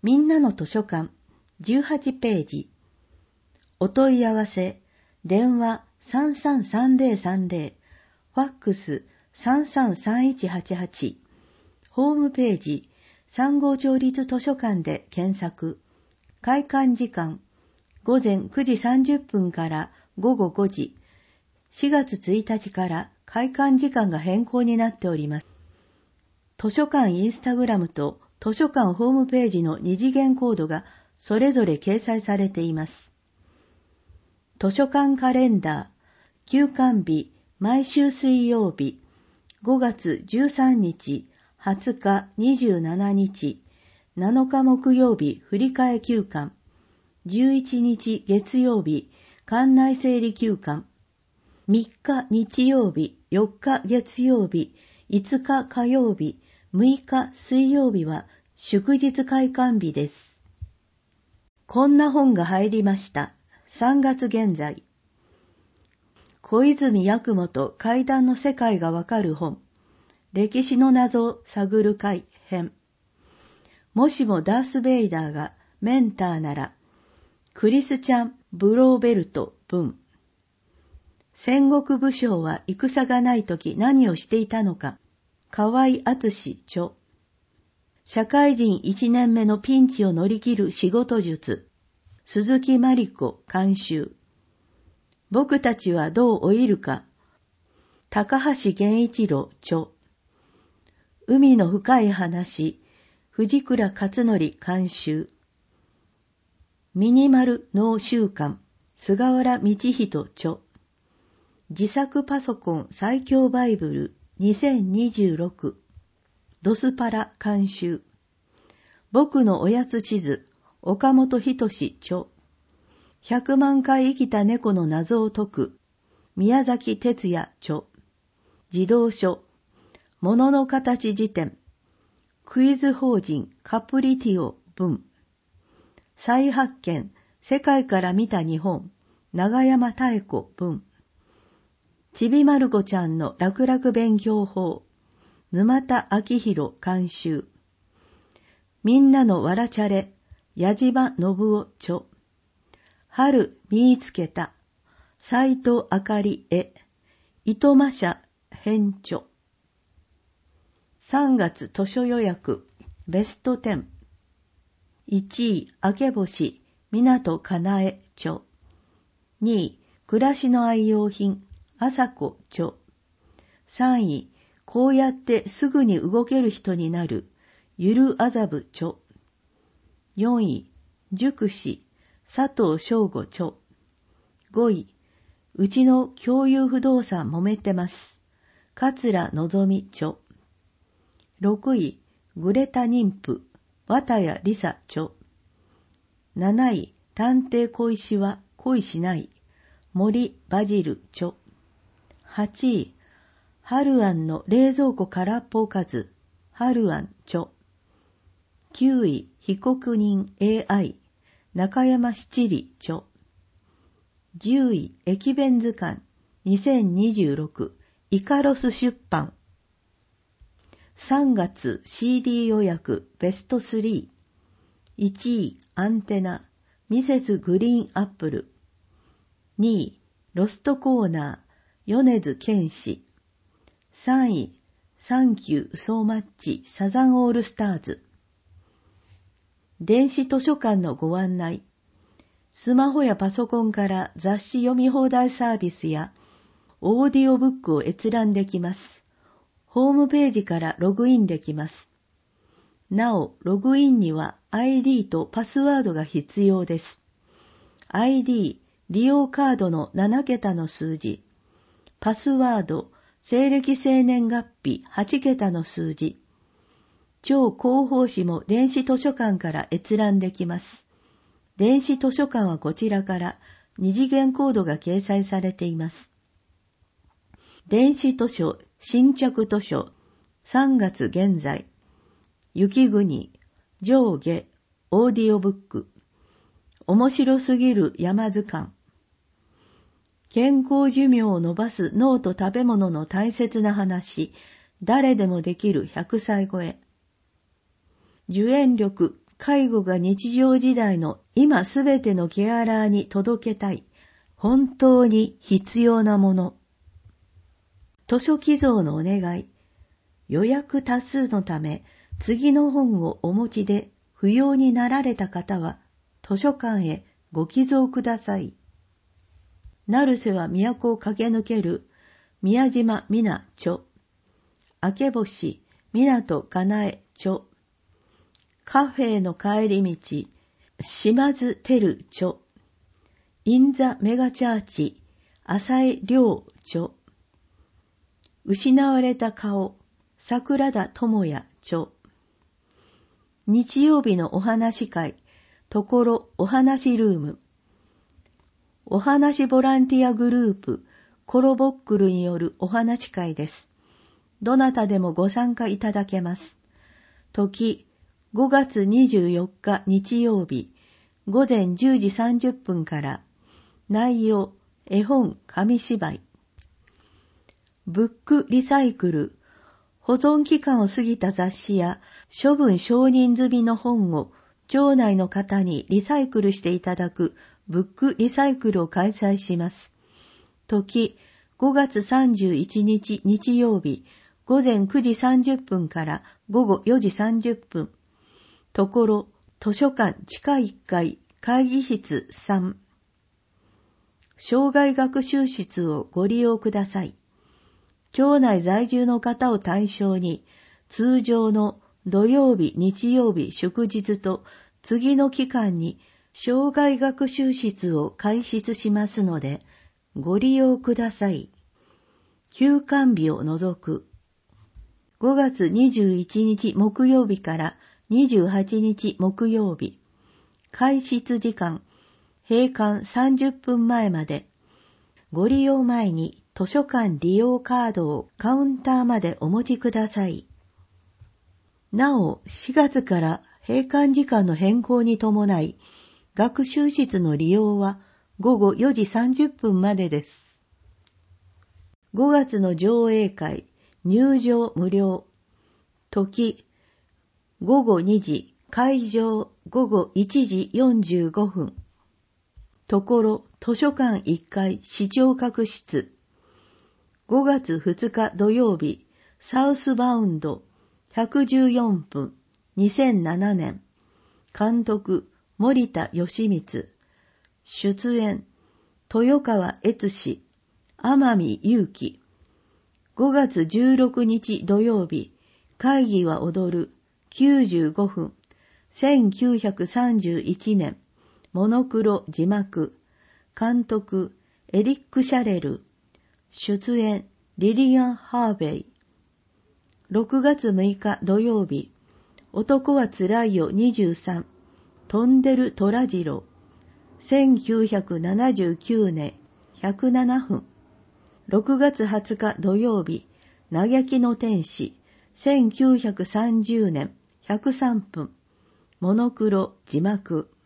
みんなの図書館18ページ。お問い合わせ、電話333030、ファックス333188、ホームページ、三郷町立図書館で検索。開館時間、午前9時30分から午後5時。4月1日から開館時間が変更になっております。図書館インスタグラムと図書館ホームページの二次元コードがそれぞれ掲載されています。図書館カレンダー、休館日、毎週水曜日、5月13日、20日、27日、7日木曜日、振り替え休館、11日月曜日、館内整理休館、3日日曜日、4日月曜日、5日火曜日、6日水曜日は祝日開館日です。こんな本が入りました。3月現在。小泉八雲と怪談の世界がわかる本。歴史の謎を探る会編。もしもダース・ベイダーがメンターなら、クリスチャン・ブローベルト文。戦国武将は戦がないとき何をしていたのか。河合敦著。社会人1年目のピンチを乗り切る仕事術。鈴木真理子監修。僕たちはどう老いるか。高橋源一郎著。海の深い話。藤倉勝則監修。ミニマル脳習慣。菅原道人著。自作パソコン最強バイブル2026。ドスパラ監修。僕のおやつ地図。岡本仁著。100万回生きた猫の謎を解く。宮崎哲也著。児童書。物の形辞典。クイズ法人カプリティオ文。再発見。世界から見た日本。長山妙子文。ちびまる子ちゃんの楽々勉強法。沼田明宏監修。みんなのわらちゃれ。矢島信夫著。春見つけた。斉藤あかり絵。糸間社編著。3月図書予約ベスト10。1位明け星港かなえ著。2位暮らしの愛用品朝子著。3位こうやってすぐに動ける人になるゆるあざぶ著。4位塾師佐藤翔吾著。5位うちの共有不動産揉めてます桂のぞみ著。6位グレタ妊婦綿谷りさ著。7位探偵小石は恋しない森バジル著。8位春庵の冷蔵庫空っぽおかず春庵著。9位被告人 AI 中山七里著。10位駅弁図鑑2026イカロス出版。3月 CD 予約ベスト3。1位アンテナミセスグリーンアップル。2位ロストコーナー米津玄師。3位サンキューソーマッチサザンオールスターズ。電子図書館のご案内。スマホやパソコンから雑誌読み放題サービスやオーディオブックを閲覧できます。ホームページからログインできます。なお、ログインには ID とパスワードが必要です。ID、利用カードの7桁の数字。パスワード、西暦生年月日8桁の数字。超広報誌も電子図書館から閲覧できます。電子図書館はこちらから二次元コードが掲載されています。電子図書、新着図書、3月現在。雪国、上下、オーディオブック。面白すぎる山図鑑。健康寿命を伸ばす脳と食べ物の大切な話。誰でもできる100歳超え。受援力介護が日常時代の今すべてのケアラーに届けたい、本当に必要なもの。図書寄贈のお願い。予約多数のため、次の本をお持ちで不要になられた方は、図書館へご寄贈ください。成瀬は都を駆け抜ける、宮島みな著。明け星、港かなえ著。カフェの帰り道、島津てる著。インザメガチャーチ、浅井亮著。失われた顔、桜田智也著。日曜日のお話会、ところお話ルーム。お話ボランティアグループ、コロボックルによるお話会です。どなたでもご参加いただけます。時、5月24日日曜日、午前10時30分から、内容、絵本、紙芝居。ブックリサイクル、保存期間を過ぎた雑誌や処分承認済みの本を町内の方にリサイクルしていただくブックリサイクルを開催します。時、5月31日日曜日、午前9時30分から午後4時30分。ところ、図書館地下1階会議室3。生涯学習室をご利用ください。町内在住の方を対象に、通常の土曜日、日曜日、祝日と次の期間に生涯学習室を開設しますので、ご利用ください。休館日を除く。5月21日木曜日から28日木曜日。開設時間、閉館30分前まで。ご利用前に図書館利用カードをカウンターまでお持ちください。なお、4月から閉館時間の変更に伴い、学習室の利用は午後4時30分までです。5月の上映会、入場無料。時、午後2時、会場午後1時45分。ところ、図書館1階視聴覚室。5月2日土曜日、サウスバウンド114分、2007年。監督、森田義光。出演、豊川悦司、天海祐希。5月16日土曜日、会議は踊る95分、1931年。モノクロ字幕。監督、エリック・シャレル。出演、リリアン・ハーベイ。6月6日土曜日、男はつらいよ23、飛んでる虎次郎。1979年、107分。6月20日土曜日、嘆きの天使。1930年、103分。モノクロ字幕。